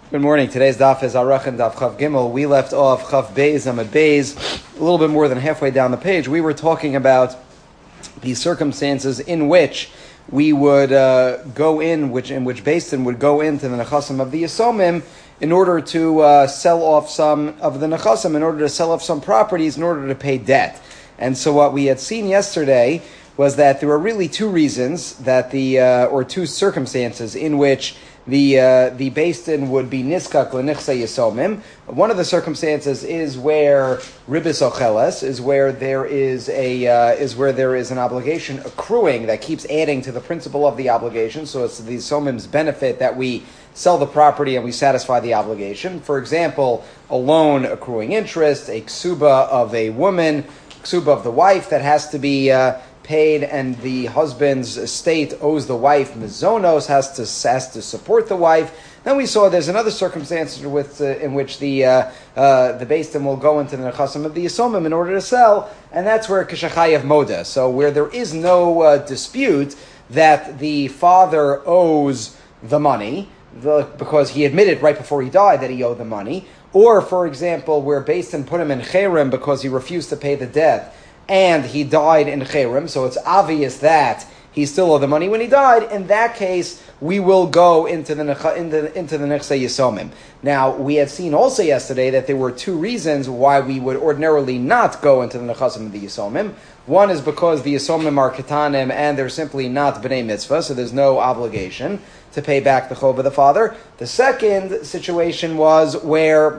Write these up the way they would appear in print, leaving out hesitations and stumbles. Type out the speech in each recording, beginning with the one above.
Good morning. Today's daf is Arach and Daf Chav Gimel. We left off Chav Beis Amud Beis, a little bit more than halfway down the page. We were talking about the circumstances in which we would go in which Beis Din would go into the Nechasim of the Yisomim in order to sell off some of the Nechasim, in order to sell off some properties, in order to pay debt. And so what we had seen yesterday was that there were really two reasons that or two circumstances in which the Beis Din would be niskak l'nichsei yisomim. One of the circumstances is where ribis ocheles, is where there is an obligation accruing that keeps adding to the principle of the obligation. So it's the yisomim's benefit that we sell the property and we satisfy the obligation. For example, a loan accruing interest, a ksuba of a woman, ksuba of the wife that has to be paid, and the husband's estate owes the wife mizonos, has to support the wife. Then we saw there's another circumstance in which the Beis Din will go into the nechasim of the yisomim in order to sell, and that's where kishachayev moda. So where there is no dispute that the father owes the money because he admitted right before he died that he owed the money, or for example where Beis Din put him in cherem because he refused to pay the debt and he died in cherem, so it's obvious that he still owed the money when he died. In that case, we will go into the nechsei yisomim. Now, we had seen also yesterday that there were two reasons why we would ordinarily not go into the nechasim of the yisomim. One is because the yisomim are ketanim and they're simply not b'nei mitzvah, so there's no obligation to pay back the chov of the father. The second situation was where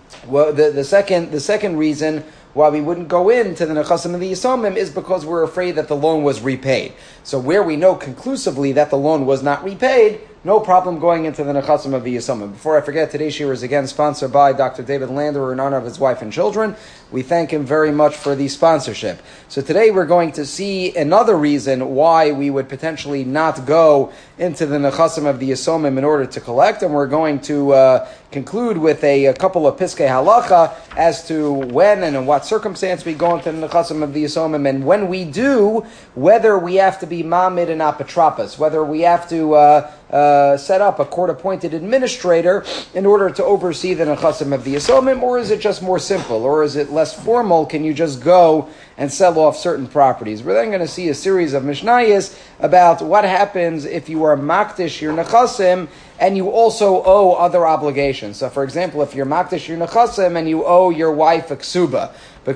the second reason why we wouldn't go into the nechasim of the yisomim is because we're afraid that the loan was repaid. So where we know conclusively that the loan was not repaid, no problem going into the nechasim of the yisomim. Before I forget, today's shiur is again sponsored by Dr. David Lander in honor of his wife and children. We thank him very much for the sponsorship. So today we're going to see another reason why we would potentially not go into the nechasim of the yisomim in order to collect, and we're going to conclude with a couple of piskei halacha as to when and in what circumstance we go into the nechasim of the yisomim, and when we do, whether we have to be mamid and apotropos, whether we have to set up a court-appointed administrator in order to oversee the nechasim of the yisomim, or is it just more simple, or is it less formal? Can you just go and sell off certain properties? We're then going to see a series of mishnayos about what happens if you are makdish your nechasim and you also owe other obligations. So, for example, if you're makdish your nechasim and you owe your wife a ksuba,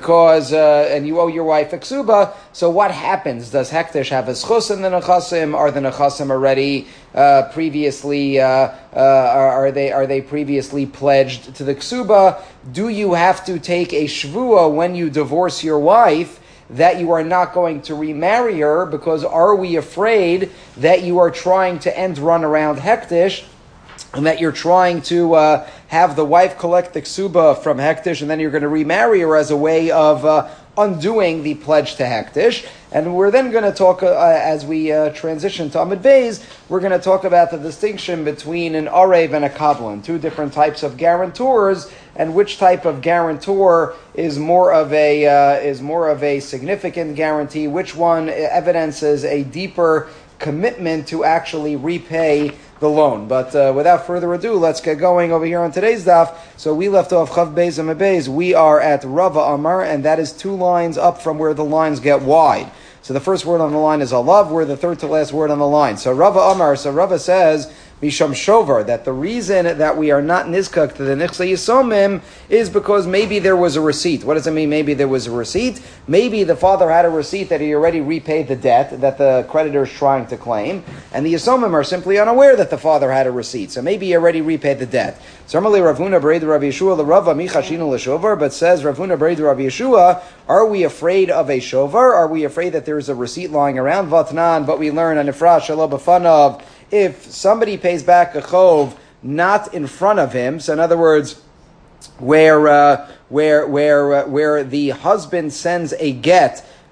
so what happens? Does hektish have a schus in the nechasim? Are the nechasim already previously are they previously pledged to the ksuba? Do you have to take a shvua when you divorce your wife that you are not going to remarry her? Because are we afraid that you are trying to end run around hektish, and that you're trying to have the wife collect the ksuba from hektish, and then you're going to remarry her as a way of undoing the pledge to hektish? And we're then going to talk, as we transition to Amud Beis, we're going to talk about the distinction between an arev and a kablan, two different types of guarantors, and which type of guarantor is more of a significant guarantee, which one evidences a deeper commitment to actually repay the loan. But without further ado, let's get going over here on today's daf. So we left off Chav Beis Amud Beis. We are at Rava Amar, and that is two lines up from where the lines get wide. So the first word on the line is alav. We're the third to last word on the line. So Rava Amar, so Rava says, Misham Shovar, that the reason that we are not nizkak to the nichsei yisomim is because maybe there was a receipt. What does it mean, maybe there was a receipt? Maybe the father had a receipt that he already repaid the debt that the creditor is trying to claim, and the yisomim are simply unaware that the father had a receipt. So maybe he already repaid the debt. So Amar Rav Huna Bereidu Rav Yeshua l'Rava michashinu l'shovar, but says Rav Huna Bereidu Rav Yeshua, are we afraid of a shovar? Are we afraid that there is a receipt lying around? Vatnan, but we learn on Ifrash Shalom B'fanav, if somebody pays back a chov not in front of him, so in other words, where the husband sends a get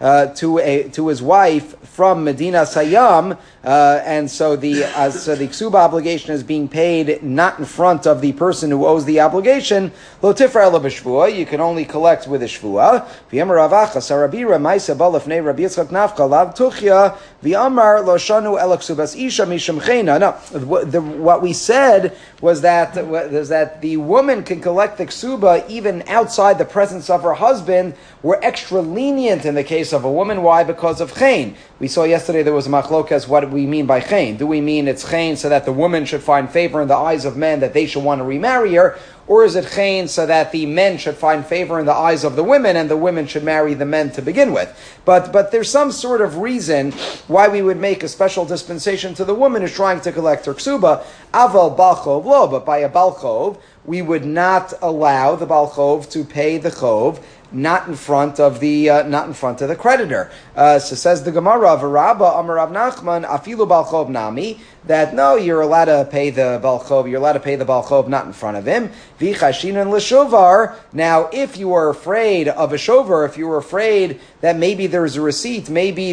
to his wife from Medina Sayyam, and so the ksuba obligation is being paid not in front of the person who owes the obligation. Lo tifra ela b'shvua, you can only collect with a shvua. V'yamar Rav Acha Sarabira Ma'isa Balafnei Rabbi Yitzchak Nafka Lav Tuchya V'yamar Lo Shanu Ela Ksubas Isha Mishum Chena. No, what we said was that the woman can collect the ksuba even outside the presence of her husband. We're extra lenient in the case of a woman. Why? Because of chen. We saw yesterday there was a machlokas. What do we mean by chen? Do we mean it's chen so that the woman should find favor in the eyes of men, that they should want to remarry her? Or is it chen so that the men should find favor in the eyes of the women and the women should marry the men to begin with? But there's some sort of reason why we would make a special dispensation to the woman who's trying to collect her ksuba. Aval balchov lo, but by a balchov, we would not allow the balchov to pay the chov not in front of the creditor. So says the Gemara, V'Rabba Amar Rav Nachman Afilu balchov nami, that no, you're allowed to pay the balchov not in front of him. V'chashinan l'shovar. Now, if you are afraid of a shovar, if you were afraid that maybe there's a receipt, maybe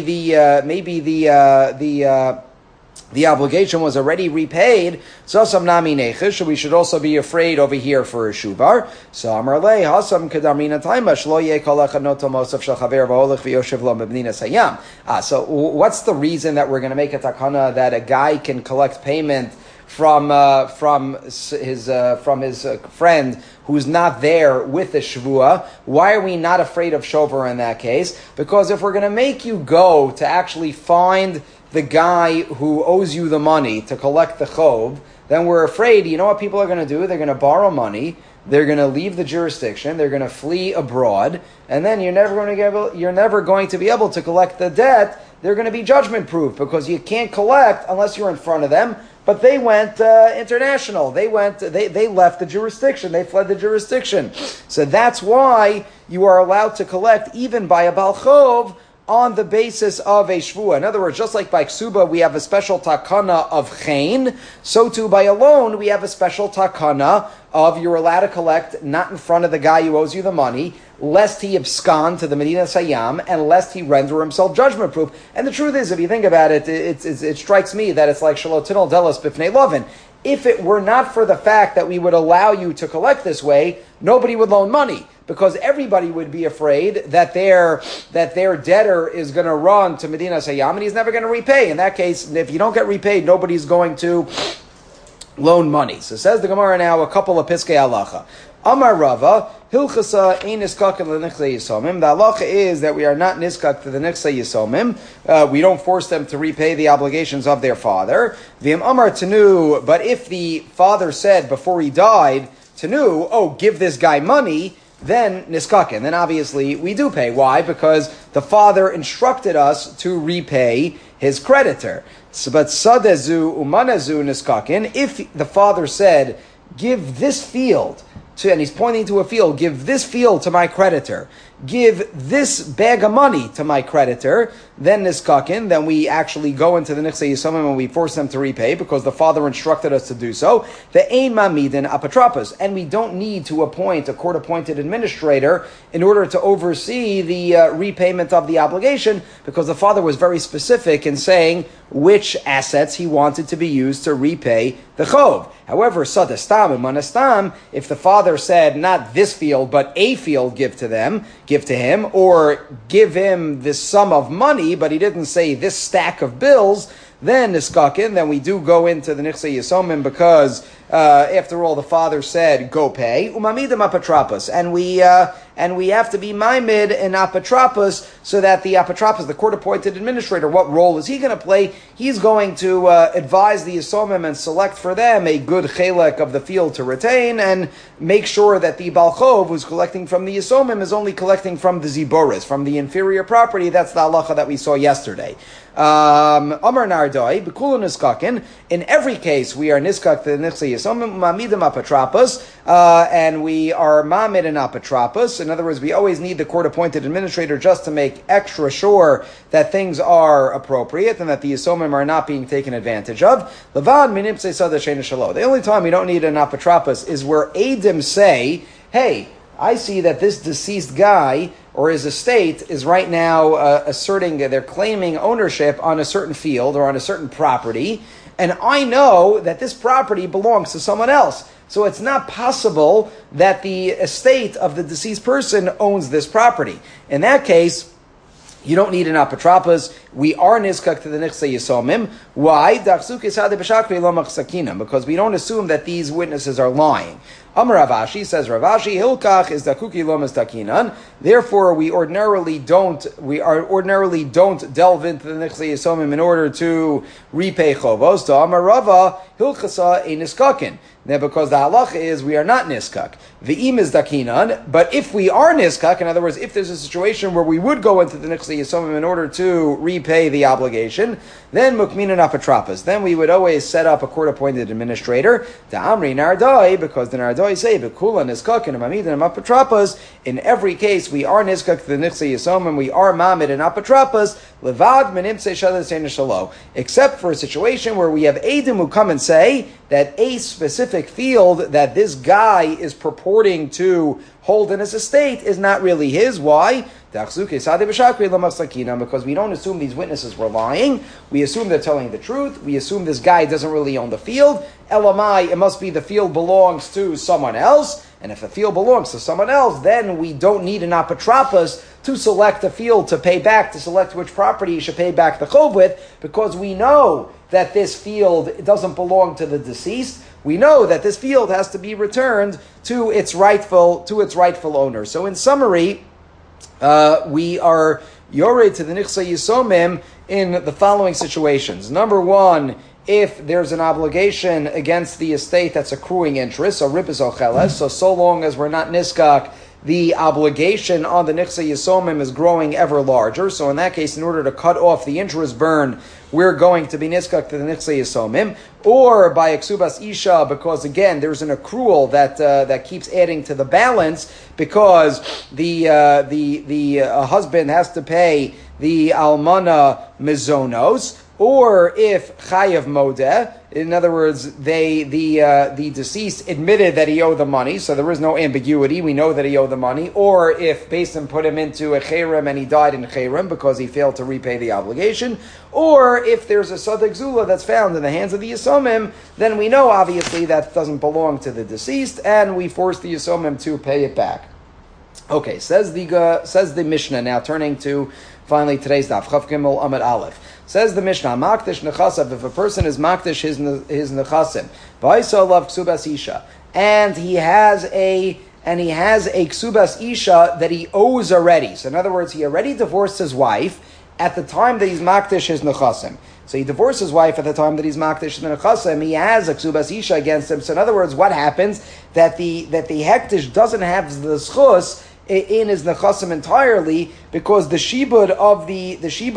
the obligation was already repaid, so some nami nechish, so we should also be afraid over here for a shuvar. So Amar lei hasam kedarmina taima shlo yeh kol echad noto mosav shel chaver v'holech v'yoshev lo mebnina sayam. So what's the reason that we're going to make a takana that a guy can collect payment from his friend who's not there with the shvua? Why are we not afraid of shover in that case? Because if we're going to make you go to actually find the guy who owes you the money to collect the chov, then we're afraid, you know what people are going to do? They're going to borrow money, they're going to leave the jurisdiction, they're going to flee abroad, and then you're never going to be able to collect the debt. They're going to be judgment proof because you can't collect unless you're in front of them. But they went international. They left the jurisdiction. They fled the jurisdiction. So that's why you are allowed to collect even by a balchov on the basis of a shvua. In other words, just like by ksuba we have a special takana of chen, so too by a loan we have a special takana of you're allowed to collect not in front of the guy who owes you the money, lest he abscond to the Medina Sayyam, and lest he render himself judgment proof. And the truth is, if you think about it, it strikes me that it's like shalotinol delos bifnei lovin. If it were not for the fact that we would allow you to collect this way, nobody would loan money, because everybody would be afraid that their debtor is going to run to Medina Sayyam and he's never going to repay. In that case, if you don't get repaid, nobody's going to loan money. So says the Gemara now a couple of piskei halacha. Amar Rava, Hilchasa ein niskakin l'nichsei yisomim. The halacha is that we are not niskak to the nichsei yisomim. We don't force them to repay the obligations of their father. V'im Amar Tanu, but if the father said before he died, Tanu, oh, give this guy money, then niskakin. Then obviously we do pay. Why? Because the father instructed us to repay his creditor. But sadezu umanazu niskakin. If the father said, give this field and he's pointing to a field, give this field to my creditor, give this bag of money to my creditor, then niskakin, then we actually go into the nichsei yisomim and we force them to repay because the father instructed us to do so. The ein mamidin apotropos, and we don't need to appoint a court-appointed administrator in order to oversee the repayment of the obligation, because the father was very specific in saying which assets he wanted to be used to repay the chov. However, sadastam and manastam, if the father said not this field but a field give to him, or give him this sum of money, but he didn't say this stack of bills, then niskakin, then we do go into the nichsei yisomim because after all the father said go pay umamidim apotropos, and we have to be maimed in apotropos, so that the apotropos, the court-appointed administrator, what role is he going to play? He's going to advise the yisomim and select for them a good chelek of the field to retain, and make sure that the balchov who's collecting from the yisomim is only collecting from the ziboris, from the inferior property. That's the halacha that we saw yesterday. Amar Nardoi, Bekulu Niskakin. In every case, we are Niskak to the Nichsei Yisomim, Mamidim Apotropos, and we are Mamid and Apotropos. In other words, we always need the court-appointed administrator just to make extra sure that things are appropriate and that the Yisomim are not being taken advantage of. Levan Minipse Sada Shena Shalo. The only time we don't need an Apotropos is where Adim say, hey, I see that this deceased guy or his estate is right now they're claiming ownership on a certain field or on a certain property, and I know that this property belongs to someone else. So it's not possible that the estate of the deceased person owns this property. In that case, you don't need an apotropos. We are nizkak to the nichsei yisomim. Why? Because we don't assume that these witnesses are lying. Amar Ravashi says, Ravashi hilkach is dakuki lo mistakinan. Therefore, we ordinarily don't delve into the nichsei yisomim in order to repay chovos. To Amar Rava hilchasa a niskakin. Now, because the halacha is we are not niskak. V'im is dakinan. But if we are niskak, in other words, if there's a situation where we would go into the nichsei yisomim in order to repay the obligation, then mukminan apotropos. Then we would always set up a court-appointed administrator. To Amri Nardai, because the Nardai say b'kula niskak and mamidan apotropos. In every case, we are niskak to the nichsei yisomim. We are mamid and apotropos. Levad menimtzei shadas shalo. Except for a situation where we have edim who come and say that a specific field that this guy is purporting to hold in his estate is not really his. Why? Because we don't assume these witnesses were lying. We assume they're telling the truth. We assume this guy doesn't really own the field. Elamai, it must be the field belongs to someone else. And if the field belongs to someone else, then we don't need an apotropos to select a field to pay back, to select which property you should pay back the chov with, because we know that this field doesn't belong to the deceased. We know that this field has to be returned to its rightful owner. So in summary, we are yored to the nichsei yisomim in the following situations. Number one, if there's an obligation against the estate that's accruing interest, so ribis ocheles, so long as we're not niskak, the obligation on the nichsei yisomim is growing ever larger. So in that case, in order to cut off the interest burn, we're going to be niskak to the nichsei yisomim, or by eksubas isha, because again there's an accrual that keeps adding to the balance, because the husband has to pay the almana mizonos, or if chayav modeh, in other words, the deceased admitted that he owed the money, so there is no ambiguity. We know that he owed the money. Or if Beis put him into a cherem and he died in cherem because he failed to repay the obligation. Or if there's a sadek zula that's found in the hands of the yisomim, then we know obviously that doesn't belong to the deceased, and we force the yisomim to pay it back. Okay, says the Mishnah. Now turning to finally today's daf, Chav Gimel Amud Aleph. Says the Mishnah, Makdish Nechasav, if a person is Makdish his Nechasim, V'aisa Lav Ksubas Isha, and he has a Ksubas Isha that he owes already. So in other words, he already divorced his wife at the time that he's Makdish his Nechasim. So he divorced his wife at the time that he's Makdish his Nechasim. He has a Ksubas Isha against him. So in other words, what happens? That the Hektish doesn't have the Schus in his nechasim entirely, because the shibud of the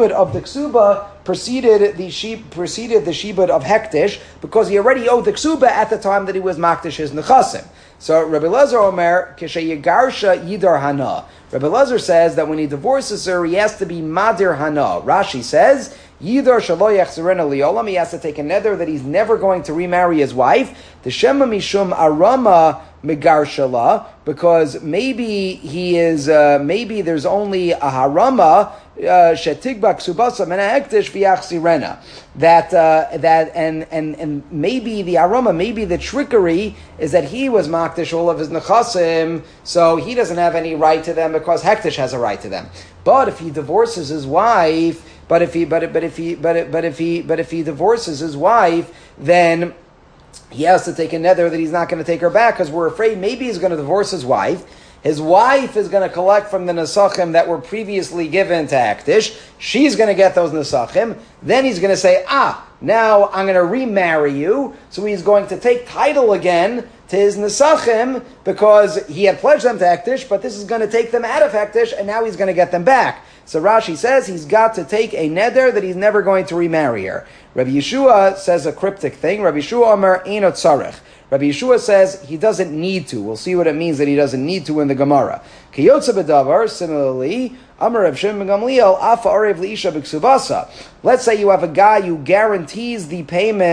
ksuba preceded the shibud of hektish, because he already owed the ksuba at the time that he was makdish his nechasim. So Rabbi Lezer Omer kisheyigarsha yidar hana. Rabbi Lezer says that when he divorces her, he has to be madir hana. Rashi says yidar shalo yachzerena liolam. He has to take a nether that he's never going to remarry his wife. The shema mishum arama megarshala, because maybe maybe there's only a harama shetigba ksubasa mena hektish v'yachzirena. That maybe the aroma, maybe the trickery is that he was makdish all of his nechasim, so he doesn't have any right to them because hektish has a right to them. But if he divorces his wife, but if he divorces his wife, then he has to take a nether that he's not going to take her back, because we're afraid maybe he's going to divorce his wife. His wife is going to collect from the nesachim that were previously given to Hektish. She's going to get those nesachim. Then he's going to say, now I'm going to remarry you. So he's going to take title again to his nesachim, because he had pledged them to Hektish, but this is going to take them out of Hektish, and now he's going to get them back. So Rashi says he's got to take a neder that he's never going to remarry her. Rabbi Yeshua says a cryptic thing. Rabbi Yeshua Omer Eino Tzarech. Rabbi Yeshua says he doesn't need to. We'll see what it means that he doesn't need to in the Gemara. Kiyotza b'davar, similarly, Amar Rav Shimon ben Gamliel, Afa Arev Leisha b'ksubasa. Let's say you have a guy who guarantees the payment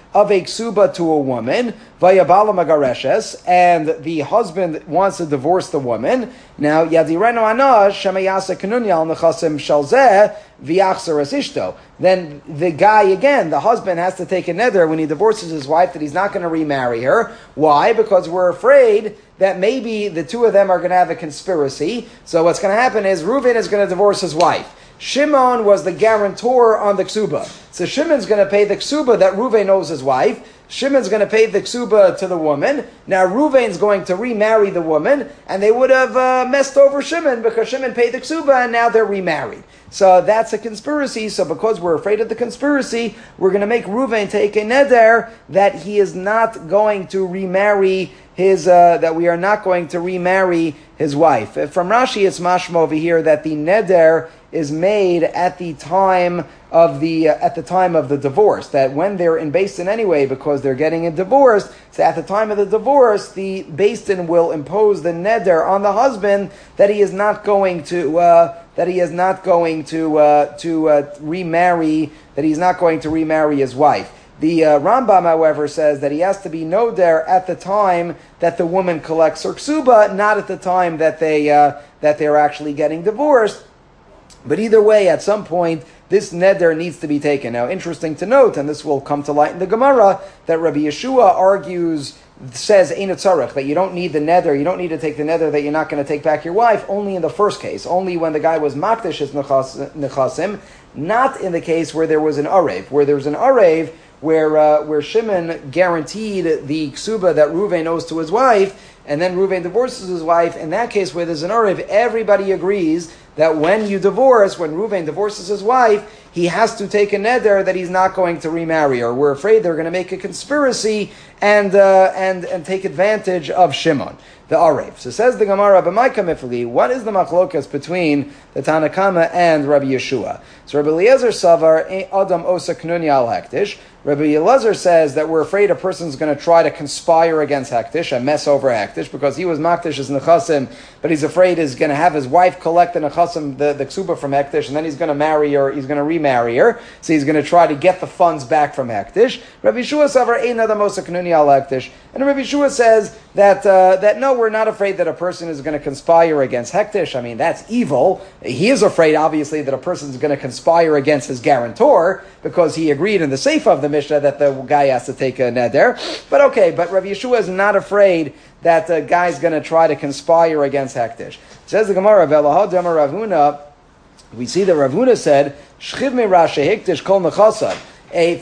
of a ksuba to a woman, vayabala magareshes, and the husband wants to divorce the woman. Now, yadirenu anash shemayasa kanunyal nechasim shalzeh v'yachzer as ishto. Then the guy, again, the husband has to take a neder when he divorces his wife that he's not going to remarry her. Why? Because we're afraid that maybe the two of them are going to have a conspiracy. So what's going to happen is Reuven is going to divorce his wife. Shimon was the guarantor on the ksuba. So Shimon's going to pay the ksuba that Reuven owes his wife. Shimon's going to pay the ksuba to the woman. Now Reuven's going to remarry the woman, and they would have messed over Shimon because Shimon paid the ksuba, and now they're remarried. So that's a conspiracy. So because we're afraid of the conspiracy, we're going to make Reuven take a neder that he is not going to remarry his, that we are not going to remarry his wife. From Rashi, it's mashma over here that the neder is made at the time of the divorce. That when they're in Beis Din anyway, because they're getting a divorce, so at the time of the divorce, the Beis Din will impose the neder on the husband that he is not going to remarry. That he's not going to remarry his wife. The Rambam, however, says that he has to be noder at the time that the woman collects her ksuba, not at the time that they're actually getting divorced. But either way, at some point, this neder needs to be taken. Now, interesting to note, and this will come to light in the Gemara, that Rabbi Yeshua says, Ein tzarech, that you don't need the neder, you don't need to take the neder that you're not going to take back your wife, only in the first case, only when the guy was makdish his nechasim, not in the case where there was an arev. Where there was an arev, where Shimon guaranteed the ksuba that Reuven owes to his wife, and then Reuven divorces his wife. In that case, where there's an arev, everybody agrees that when Reuven divorces his wife, he has to take a neder that he's not going to remarry her. We're afraid they're going to make a conspiracy and take advantage of Shimon, the arev. So says the Gemara, what is the machlokas between the Tanakama and Rabbi Yeshua? So Rabbi Eliezer Savar, Adam Osa Knuni al Hektish. Rabbi Eliezer says that we're afraid a person's going to try to conspire against Hektish and mess over Hektish because he was Maktish as Nechasim, but he's afraid he's going to have his wife collect the Nechasim, the ksuba from Hektish, and then he's going to marry her, he's going to remarry her, so he's going to try to get the funds back from Hektish. Rabbi Yeshua Savar, Ein Adam Osa Knuni al Hektish. And Rabbi Yeshua says that no, we're not afraid that a person is going to conspire against Hektish. I mean, that's evil. He is afraid, obviously, that a person is going to conspire against his guarantor because he agreed in the Seif of the Mishnah that the guy has to take a neder. But okay, but Rabbi Yeshua is not afraid that the guy's going to try to conspire against Hektish. Says the Gemara, Velahadama Ravuna, we see that Ravuna said, Shchiv me'ra shehiktish kol nechasad. If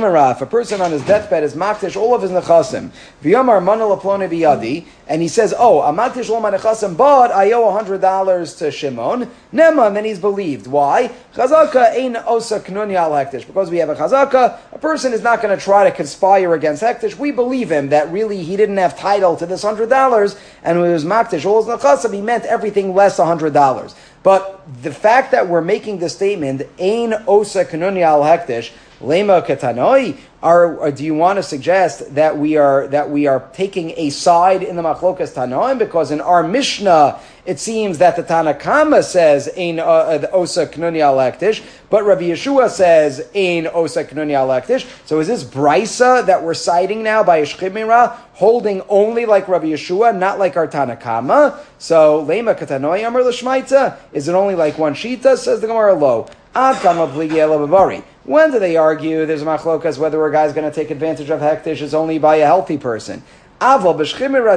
a person on his deathbed is maktish all of his nechasim, v'yamar manal aplone biyadi, and he says, "Oh, I'm maktish all my nechasim, but I owe $100 to Shimon." Nema, and then he's believed. Why? Chazaka ein osa knuni al hektish. Because we have a chazaka, a person is not going to try to conspire against hektish. We believe him that really he didn't have title to this $100, and when he was maktish all his nechasim, he meant everything less $100. But the fact that we're making the statement ein osa knuni al hektish. Lema katanoi, do you want to suggest that we are taking a side in the machlokas tanoim? Because in our Mishnah it seems that the Tanakama says ein osa knuni al hektish, but Rabbi Yeshua says ein osa knuni al hektish. So is this brisa that we're citing now by Shchiv me'ra holding only like Rabbi Yeshua, not like our Tanakama? So lema katanoi amar l'shmaita, is it only like one shita? Says the Gemara lo. When do they argue there's a machlokas whether a guy's going to take advantage of hektish is only by a healthy person? However, that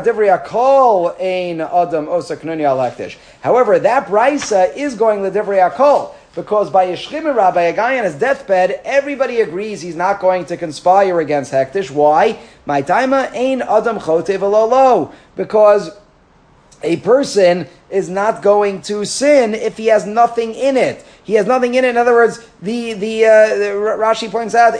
brisa is going l'divrei hakol, because by a shchimera, by a guy on his deathbed, everybody agrees he's not going to conspire against hektish. Why? My taima ein adam chotev lo, because a person is not going to sin if he has nothing in it. He has nothing in it. In other words, the Rashi points out,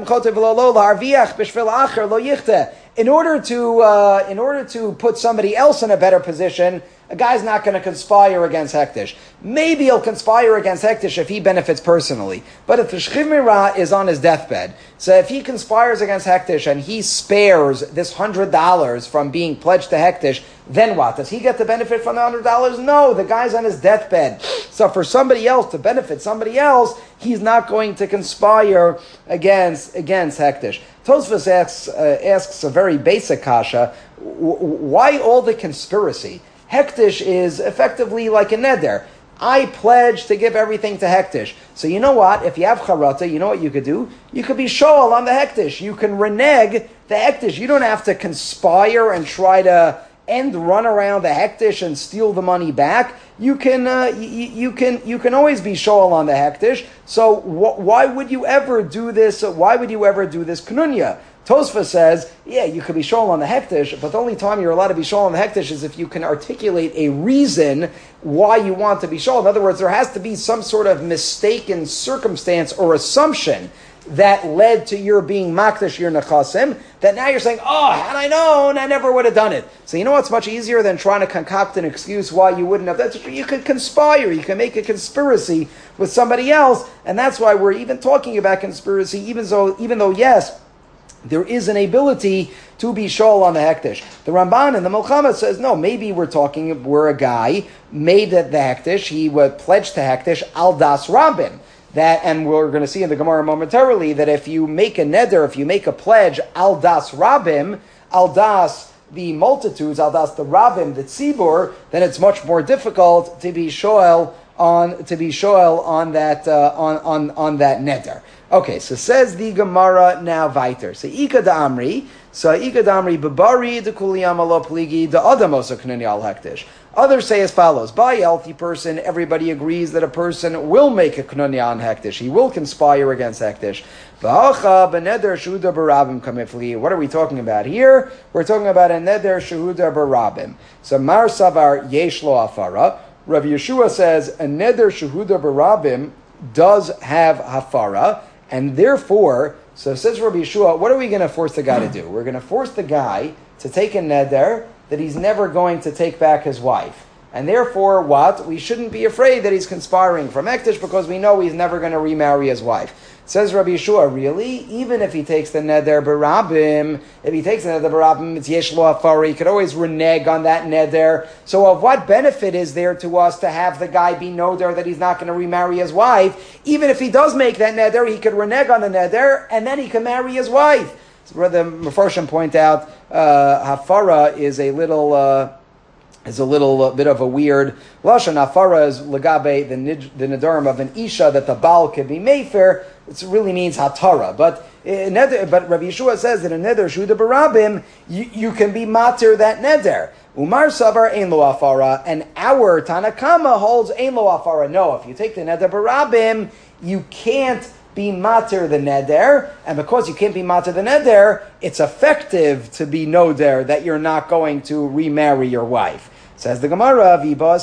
in order to put somebody else in a better position, a guy's not going to conspire against hektish. Maybe he'll conspire against hektish if he benefits personally. But if the Shchiv me'ra is on his deathbed, so if he conspires against hektish and he spares this $100 from being pledged to hektish, then what? Does he get to benefit from the $100? No, the guy's on his deathbed. So for somebody else to benefit somebody else, he's not going to conspire against hektish. Tosfos asks a very basic kasha. Why all the conspiracy? Hektish is effectively like a neder. I pledge to give everything to Hektish. So you know what? If you have charata, you know what you could do? You could be shoal on the Hektish. You can renege the Hektish. You don't have to conspire and try to run around the Hektish and steal the money back. You can always be shoal on the Hektish. So why would you ever do this? Why would you ever do this Knunya? Tosfa says, yeah, you could be shoal on the hektish, but the only time you're allowed to be shoal on the hektish is if you can articulate a reason why you want to be shoal. In other words, there has to be some sort of mistaken circumstance or assumption that led to your being makdash your nechasim, that now you're saying, oh, had I known, I never would have done it. So you know what's much easier than trying to concoct an excuse why you wouldn't have. You could conspire, you can make a conspiracy with somebody else, and that's why we're even talking about conspiracy, even though yes, there is an ability to be shoal on the hektish. The Ramban and the Milchama says, no, maybe we're a guy made at the hektish, he would pledge to hektish al das rabim. That, and we're going to see in the Gemara momentarily, that if you make a neder, if you make a pledge al das rabim, al das the multitudes, al das the rabim, the tzibur, then it's much more difficult to be shoal on that neder. Okay, so says the Gemara now weiter. So Ika da Amri, Babari de Kuliyam alo pligi de Adamosa Knuni al Hektish. Others say as follows: by a healthy person, everybody agrees that a person will make a Knuni on Hektish. He will conspire against Hektish. V'hacha b'neder shuda barabim kamifli. What are we talking about here? We're talking about a neder shuda barabim. So Mar Savar yesh lo afara. Rav Yeshua says a neder shuda barabim does have hafara. And therefore, so says Rabbi Yeshua, what are we going to force the guy to do? We're going to force the guy to take a neder that he's never going to take back his wife. And therefore, what? We shouldn't be afraid that he's conspiring from Ektish because we know he's never going to remarry his wife. Says Rabbi Yeshua, really? Even if he takes the neder barabim, it's yesh lo afari, he could always renege on that neder. So of what benefit is there to us to have the guy be noder that he's not going to remarry his wife? Even if he does make that neder, he could renege on the neder, and then he can marry his wife. So the Mefarshim point out, hafara is a little bit of a weird lashon. Hafara is legabe the nedarim of an isha that the baal can be mefer. It really means hatara, but Rabbi Yeshua says that a neder shuda barabim you can be matir that neder. Umar savar ein lo afara, and our Tanakama holds ein lo afara. No, if you take the neder barabim, you can't be matir the neder, and because you can't be matir the neder, it's effective to be noder that you're not going to remarry your wife. Says the Gemara,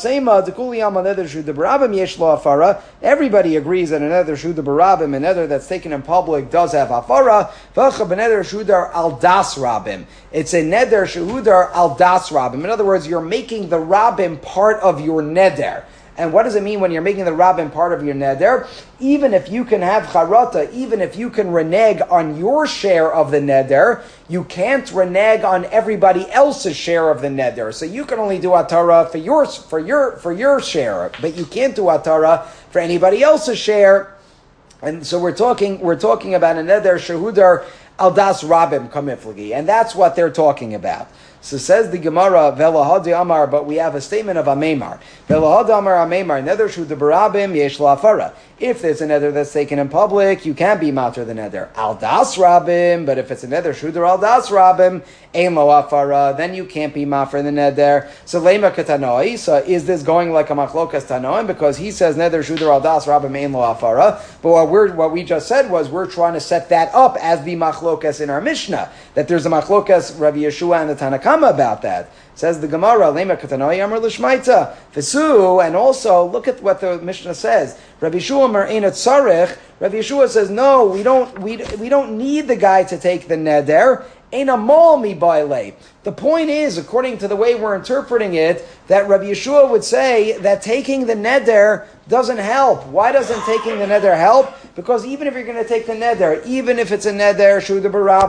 everybody agrees that another shuda barabim, another that's taken in public, does have afara. Al das rabim. It's a neder shehudar al das rabim. In other words, you're making the rabim part of your neder. And what does it mean when you're making the rabim part of your neder? Even if you can have charata, even if you can renege on your share of the neder, you can't renege on everybody else's share of the neder. So you can only do atara for your share, but you can't do atara for anybody else's share. And so we're talking about a neder shehudar al das rabim kamiflagi, and that's what they're talking about. So says the Gemara, Velahadi Amar, but we have a statement of Amemar. Velahadi Amar Amemar, Nether Shuda Barabim, Yesh Lafara. If there's a nether that's taken in public, you can't be matter the nether. Al Das Rabim, but if it's a nether Shudar Al Das Rabim, Ein Lo Afara, then you can't be matter the nether. So Lema Katanoi, so is this going like a Machlokas Tanoim? Because he says nether Shudar Al Das Rabim, Ein Lo Afara. But what we just said was we're trying to set that up as the Machlokas in our Mishnah. That there's a Machlokas, Rabbi Yeshua and the Tanakama about that. Says the Gemara, Lema Katanoi Amar Lishmaita. Fesu, and also look at what the Mishnah says. Rabbi Yeshua Mar'ina Tzarech. Rabbi Yeshua says, no, we don't need the guy to take the neder. Eina mol mi baile. The point is, according to the way we're interpreting it, that Rabbi Yeshua would say that taking the neder doesn't help. Why doesn't taking the neder help? Because even if you're going to take the neder, even if it's a neder shuda barabim,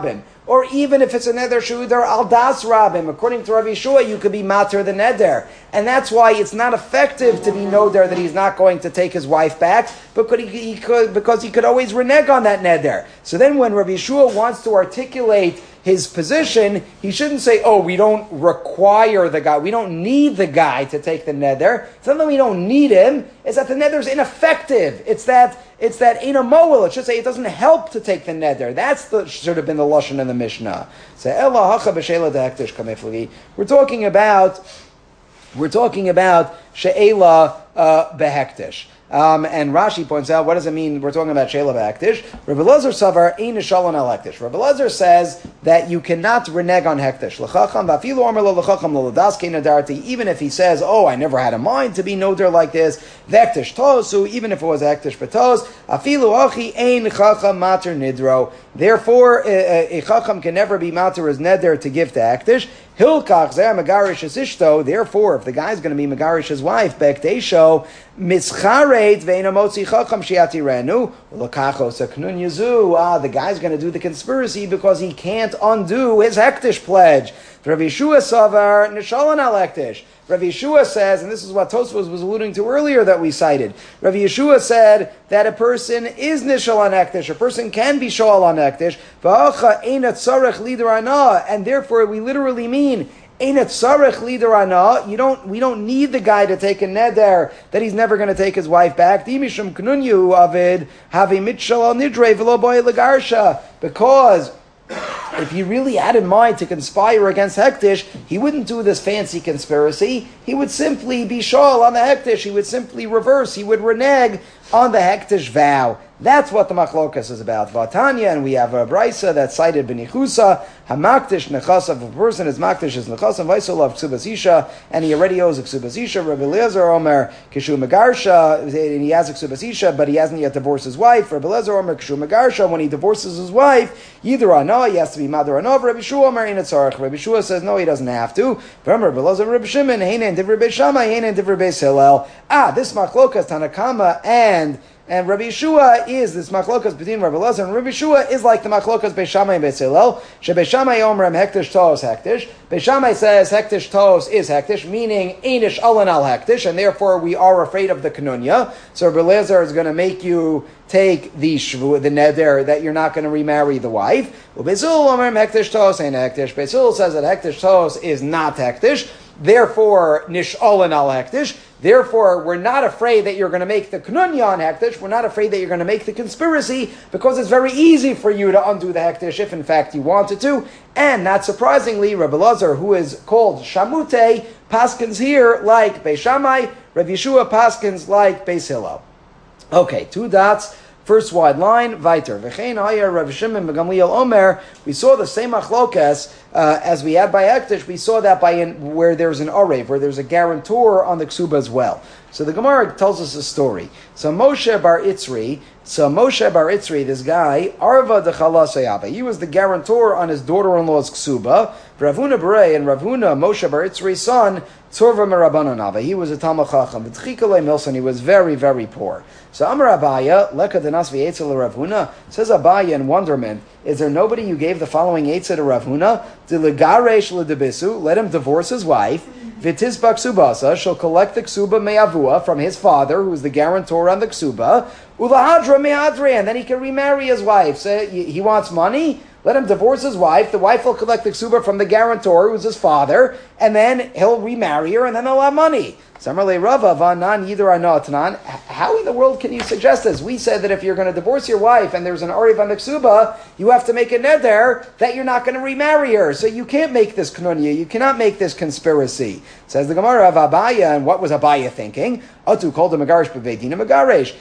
or even if it's a neder shudar al das rabim, according to Rabbi Yeshua, you could be mater the neder. And that's why it's not effective to be noder that he's not going to take his wife back, because he could always renege on that neder. So then when Rabbi Yeshua wants to articulate his position, he shouldn't say, oh, we don't require the guy, we don't need the guy to take the neder. It's not that we don't need him, it's that the neder is ineffective. It's that in a moel, it should say it doesn't help to take the neder. That's should have been the lashon in the Mishnah. We're talking about she'ela behektish. And Rashi points out, what does it mean? We're talking about Sheila B'Hektish. Rabbi Elazar Savar Ein Shalom Al Hektish. Rabbi Elazar says that you cannot renege on Hektish. L'chacham v'afilu omer lo l'chacham lo l'das kei nadarti. Even if he says, oh, I never had a mind to be noder like this. V'Hektish tosu. Even if it was Hektish b'tos. Afilu achi ein chacham mater nidro. Therefore, a chacham can never be mater as neder to give to Hektish. Hilkach zeh megarish es ishto. Therefore, if the guy's going to be megarish his wife, B'Hektisho, mischaret ve'ena motzi chacham shiatirenu l'kachos aknun yazu. The guy's going to do the conspiracy because he can't undo his hektish pledge. Rabbi Yeshua savar nishalan al hektish. Rabbi Yeshua says, and this is what Tosfos was alluding to earlier that we cited. Rabbi Yeshua said that a person is nishal on hektish. A person can be shal on hektish. V'acha einat tzarech lider ana, and therefore we literally mean einat tzarech lider ana. We don't need the guy to take a neder that he's never going to take his wife back. Dimishum knunyu avid have a mitchal al nidre v'lo boy legarsha, because if he really had in mind to conspire against Hektish, he wouldn't do this fancy conspiracy. He would simply be shal on the Hektish. He would simply reverse. He would renege on the Hektish vow. That's what the machlokas is about. Vatanya, and we have a brisa that cited b'nichusa, hamaktish nechasa. If a person is maktish is nechasa, vaisol of ksubas isha, and he already owes a ksubas isha. Rabbi Eliezer Omer kishu megarsha, and he has a ksubas isha, but he hasn't yet divorced his wife. Rabbi Eliezer Omer kishu megarsha, when he divorces his wife, either ana, he has to be mother anov. Rabbi Shua Omer in tzarech. Rabbi Shua says no, he doesn't have to. Rabbi Eliezer, Rabbi Shimon, heinen divrei Beis Shammai, heinen divrei Beis Hillel. This machlokas Tanakama and Rabbi Yeshua is this machlokas between Rabbi Elazar and Rabbi Yeshua is like the machlokas Beis Shammai and Beis Hillel. Beis Shammai omrem hektish tos hektish. Beis Shammai says hektish tos is hektish, meaning einish alan al hektish, and therefore we are afraid of the kanunya. So Rabbi Elazar is going to make you take the shvu, the neder, that you're not going to remarry the wife. Beis Hillel omrem hektish tos ain't hektish. Beis Hillel says that hektish tos is not hektish. Therefore, nish alan al hektish. Therefore, we're not afraid that you're going to make the knunya on hektish. We're not afraid that you're going to make the conspiracy, because it's very easy for you to undo the hektish if, in fact, you wanted to. And not surprisingly, Rabbi Elazar, who is called Shamute, paskins here like Beis Shammai. Rabbi Yeshua paskins like Beis Hillel. Okay, 2 dots. First wide line, Viter. V'chein haya Rav Shimon b'Gamliel Omer. We saw the same achlokas as we had by Hektish. We saw that where there's an arev, where there's a guarantor on the ksuba as well. So the Gemara tells us a story. So Moshe Bar Itzri, this guy, Arva de Chalasayava, he was the guarantor on his daughter-in-law's ksuba. Ravuna Berei, and Ravuna, Moshe Bar Itzri's son, Tzorva Merabanonava, he was a Talmud Chacham. V'tchikalei Milson, he was very, very poor. So Amar Abaya, Leka denas v'yetzel Ravuna, says Abaya in wonderment, is there nobody you gave the following Eitzah to Ravuna? Dilegaresh ledebisu, let him divorce his wife. V'tizbak subasa, she'll collect the ksuba me'avua from his father, who's the guarantor on the ksuba. Ulahadra me'adre, and then he can remarry his wife. So he wants money? Let him divorce his wife. The wife will collect the ksuba from the guarantor, who's his father, and then he'll remarry her, and then they'll have money. Samarle Rava Vanan Yidur Anatanan. How in the world can you suggest this? We said that if you're going to divorce your wife and there's an Ariv on the ksuba, you have to make a neder that you're not going to remarry her. So you can't make this knunya. You cannot make this conspiracy. Says the Gemara of Abaya, and what was Abaya thinking? Atu called him Megarish B'Veidina Megarish.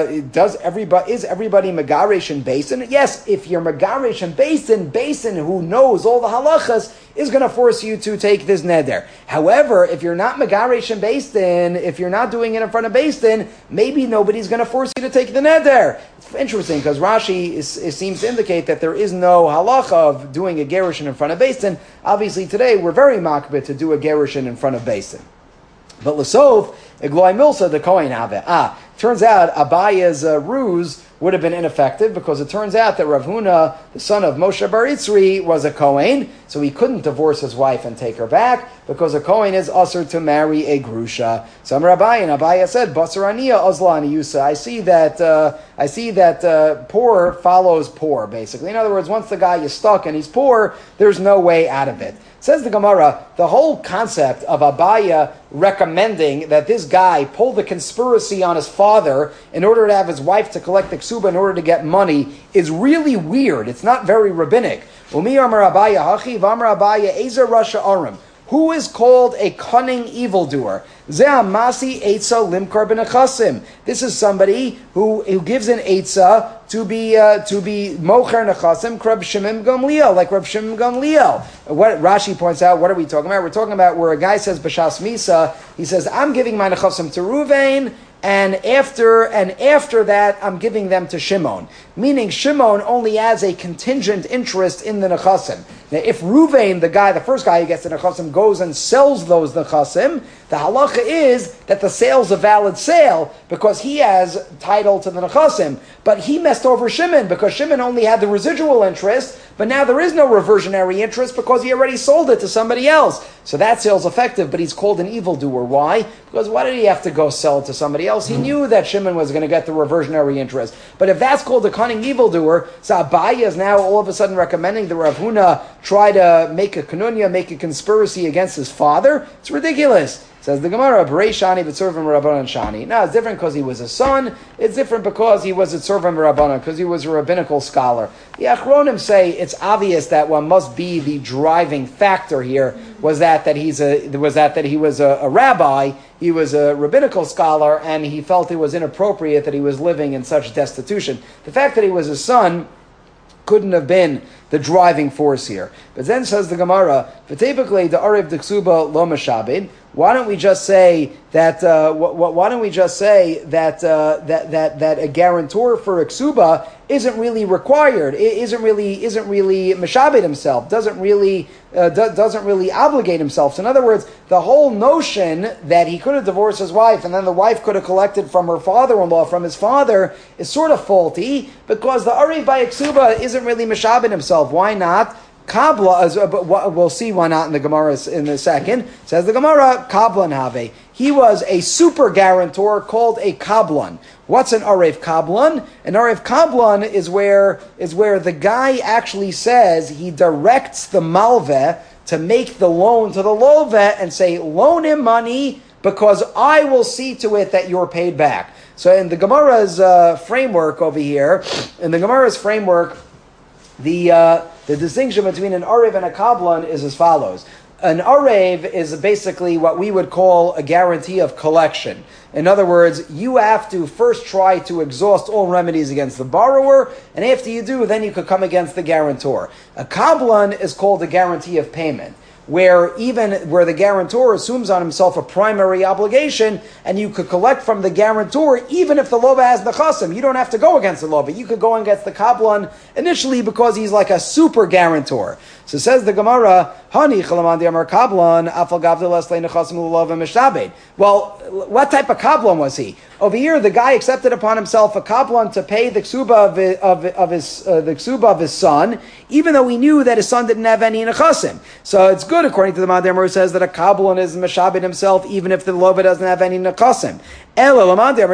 Is everybody Megarish and Basin? Yes, if you're Megarish and Basin who knows all the halachas is going to force you to take this neder. However, if you're not Megarish and Basin, if you're not doing it in front of Basin, maybe nobody's going to force you to take the neder. It's interesting because Rashi seems to indicate that there is no halacha of doing a gerushin in front of Basin. Obviously today we're very makbet to do a gerushin in front of Basin. But L'sov, Egloi Milsa, the Kohen Have. Turns out Abaya's ruse would have been ineffective because it turns out that Rav Huna, the son of Moshe Bar Itzri, was a Kohen, so he couldn't divorce his wife and take her back because a Kohen is usher to marry a Grusha. So Abaye, and Abaye said, Basar Aniya Ozla Aniyusa. I see that poor follows poor, basically. In other words, once the guy is stuck and he's poor, there's no way out of it. Says the Gemara, the whole concept of Abaya recommending that this guy pull the conspiracy on his father in order to have his wife to collect the ksuba in order to get money is really weird. It's not very rabbinic. Umi Amar Abaya Hachi Vamar Abaya Ezer Rasha Arim. Who is called a cunning evildoer? This is somebody who gives an eitzah to be mocher nechasim, Reb Shimon Gamliel, like Reb Shimon Gamliel. What Rashi points out, what are we talking about? We're talking about where a guy says b'shas misa, he says, I'm giving my nechasim to Ruvain, and after that, I'm giving them to Shimon. Meaning Shimon only has a contingent interest in the nechasim. Now, if Ruvain, the first guy who gets the nechasim, goes and sells those nechasim, the halacha is that the sale's a valid sale because he has title to the nechasim. But he messed over Shimon because Shimon only had the residual interest, but now there is no reversionary interest because he already sold it to somebody else. So that sale's effective, but he's called an evildoer. Why? Because why did he have to go sell it to somebody else? He knew that Shimon was going to get the reversionary interest. But if that's called a cunning evildoer, so Abaya is now all of a sudden recommending the Rav Huna try to make a kanunya, make a conspiracy against his father. It's ridiculous. Says the Gemara, B'rei Shani b'tzurvim Rabbanan Shani. Now it's different because he was a son. It's different because he was a tzurvim Rabbanan, because he was a rabbinical scholar. The Achronim say it's obvious that what must be the driving factor here was that he was a rabbi, he was a rabbinical scholar, and he felt it was inappropriate that he was living in such destitution. The fact that he was a son couldn't have been the driving force here. But then says the Gemara, "V'tepikle da'arev d'ksuba lo meshabed." Why don't we just say that? Why don't we just say that a guarantor for a ksuba isn't really required? It isn't really meshabed himself. Doesn't really obligate himself. So in other words, the whole notion that he could have divorced his wife and then the wife could have collected from her father-in-law, from his father, is sort of faulty because the arev by a ksuba isn't really meshabed himself. Why not? Kabla, but we'll see why not in the Gemara in a second. Says the Gemara, Kablan have. He was a super guarantor called a Kablan. What's an Arev Kablan? An Arev Kablan is where the guy actually says he directs the Malveh to make the loan to the Loveh and say, loan him money because I will see to it that you're paid back. So in the Gemara's framework over here, the distinction between an Arev and a Kablan is as follows. An Arev is basically what we would call a guarantee of collection. In other words, you have to first try to exhaust all remedies against the borrower, and after you do, then you could come against the guarantor. A Kablan is called a guarantee of payment, where the guarantor assumes on himself a primary obligation, and you could collect from the guarantor even if the loba has nechasim. You don't have to go against the loba. You could go against the kablan initially because he's like a super guarantor. So says the Gemara, Hani chalamandi amar kablan afal gavdelas nechasim l'lova mishabed. Well, what type of kablan was he? Over here, the guy accepted upon himself a kablan to pay the ksuba of his son, even though he knew that his son didn't have any nechasim. So it's good, according to the Madamar, who says that a kablan is meshabed himself, even if the lova doesn't have any nechasim. But according to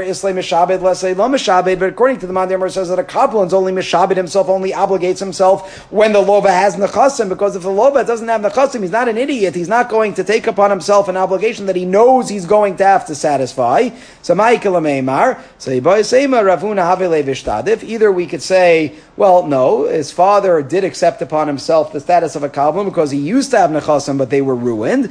the Madamar, says that a kablan is only meshabed himself, only obligates himself when the lova has nechasim, because if the lova doesn't have nechasim, he's not an idiot. He's not going to take upon himself an obligation that he knows he's going to have to satisfy. So either we could say, well, no, his father did accept upon himself the status of a kablan because he used to have nechasim, but they were ruined.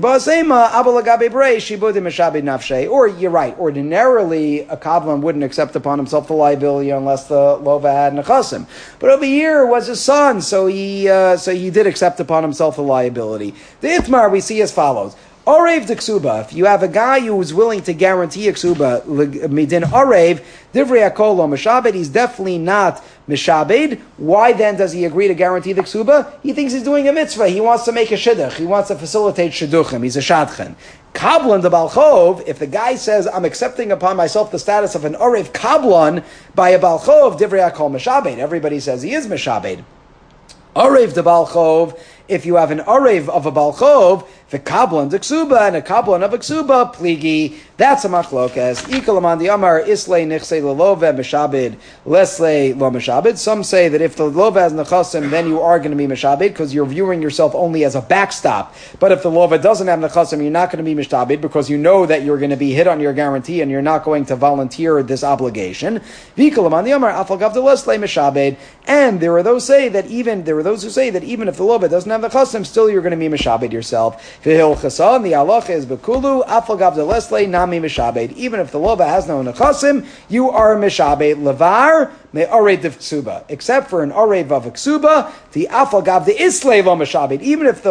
Or you're right, ordinarily a kablan wouldn't accept upon himself the liability unless the lova had nechasim. But over here was his son, so he did accept upon himself the liability. The Itmar we see as follows. Orev de ksuba. If you have a guy who is willing to guarantee a ksuba, midin orev, divrei hakol lo mishabed, he's definitely not mishabed. Why then does he agree to guarantee the ksuba? He thinks he's doing a mitzvah. He wants to make a shidduch. He wants to facilitate shidduchim. He's a shadchan. Kablan de Balchov, if the guy says, I'm accepting upon myself the status of an orev kablan by a Balchov, divrei hakol mishabed. Everybody says he is mishabed. Orev de Balchov, if you have an Orev of a Balchov, the Kablan de Ksuba and a Kablan of a Ksuba, Pligi, that's a machlokas. Ikalaman di Amar, Islay Nichse Lelove Meshabed, Leslay Lo Meshabed. Some say that if the Lova has Nechasim, then you are going to be Meshabed, because you're viewing yourself only as a backstop. But if the Lova doesn't have Nechasim, you're not going to be Meshabed, because you know that you're going to be hit on your guarantee and you're not going to volunteer this obligation. Ikalaman di Amar, Afal Gav de Leslay Meshabed. And there are those who say that even if the Lova doesn't have Nechasim, still you're going to be Meshabed yourself. V'hil chasa, and the halacha is bekulu afal gav de leslay nami mishabed. Even if the lova has no nechasim, you are mishabed levar me'arev de ksuba. Except for an arev of a ksuba, the afal gav de islay lo mishabed. Even if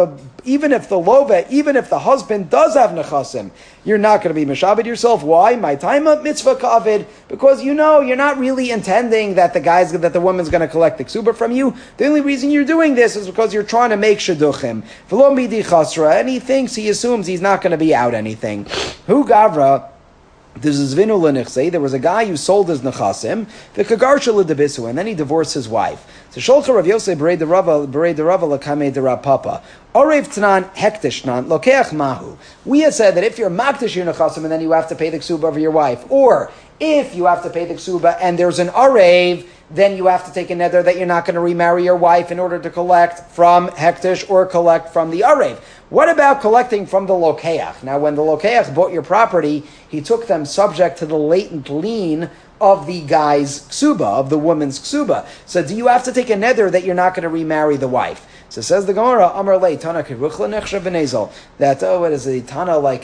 the husband does have nechasim, you're not going to be mishabed yourself. Why? My time up mitzvah kavid, because you know you're not really intending that the woman's going to collect the ksuba from you. The only reason you're doing this is because you're trying to make shidduchim. V'lo midi chasra, and he assumes he's not going to be out anything. Hu gavra. This is Vinu Lenichse. There was a guy who sold his nechasim, the Kagarsha Lidabisu, and then he divorced his wife. So Sholcha Rav Yosef Berei de Rava Lakame de Rav Papa. Orev Tanan Hektishnan Lokeach Mahu. We have said that if you're Makdish your nechasim and then you have to pay the ksuba over your wife, or if you have to pay the ksuba and there's an Orev, then you have to take a neder that you're not going to remarry your wife in order to collect from Hektish or collect from the Arev. What about collecting from the Lokeach? Now, when the Lokeach bought your property, he took them subject to the latent lien of the guy's ksuba, of the woman's ksuba. So do you have to take a neder that you're not going to remarry the wife? So says the Gemara, Amar Le Tana Kiruchla Nechsha B'Nezel, that what is a Tana like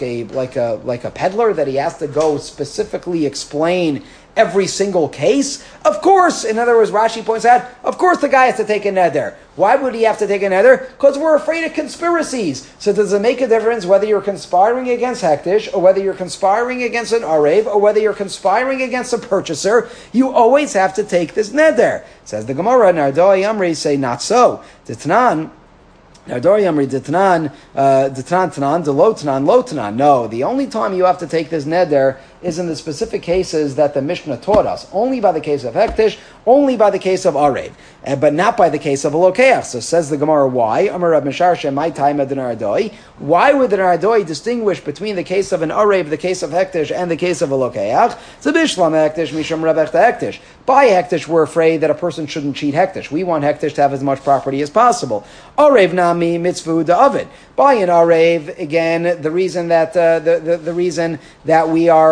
a peddler that he has to go specifically explain every single case? Of course, in other words, Rashi points out, of course the guy has to take a neder. Why would he have to take a neder? Because we're afraid of conspiracies. So does it make a difference whether you're conspiring against Hektish, or whether you're conspiring against an Arev, or whether you're conspiring against a purchaser? You always have to take this neder. Says the Gemara, Nardoi Amri say not so. Titnan, Nardori Amri Ditnan, Tanan, Lo Tanan. No, the only time you have to take this neder is in the specific cases that the Mishnah taught us. Only by the case of Hektish, only by the case of Arev, but not by the case of a Lokeach. So says the Gemara, why? Amar Rab Mishar Shem, my time at the Nardoi. Why would the Nardoi distinguish between the case of an Arev, the case of Hektish, and the case of a Lokeach? Zabishlam Hektish, Misham Rebech Hektish. By Hektish, we're afraid that a person shouldn't cheat Hektish. We want Hektish to have as much property as possible. Arev Nami Mitzvu Da'avid. By an Arev, again, the reason that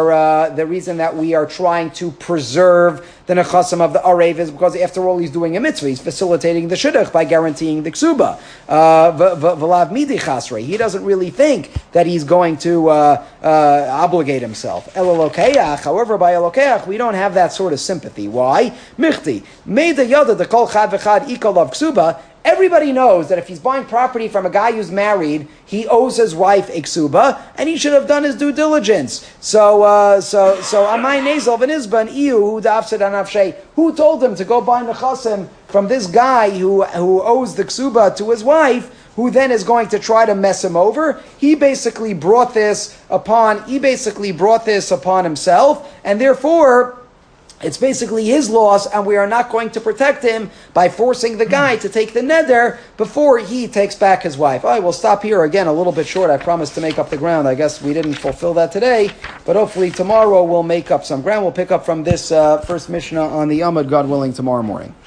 we are trying to preserve the nechasim of the Arev is because, after all, he's doing a mitzvah. He's facilitating the shidduch by guaranteeing the ksuba. V'lav midi chasrei. He doesn't really think that he's going to obligate himself. El Elokeach. However, by Elokeach, we don't have that sort of sympathy. Why? Michti. Meida yada the kol chad v'chad ikol of ksuba. Everybody knows that if he's buying property from a guy who's married, he owes his wife a ksuba, and he should have done his due diligence. So Amay Nezel v'Nizban Iu who dafsid anafshay, who told him to go buy nechasim from this guy who owes the ksuba to his wife, who then is going to try to mess him over? He basically brought this upon himself, and therefore it's basically his loss, and we are not going to protect him by forcing the guy to take the neder before he takes back his wife. All right, we'll stop here. Again, a little bit short. I promised to make up the ground. I guess we didn't fulfill that today, but hopefully tomorrow we'll make up some ground. We'll pick up from this first Mishnah on the Yomad, God willing, tomorrow morning.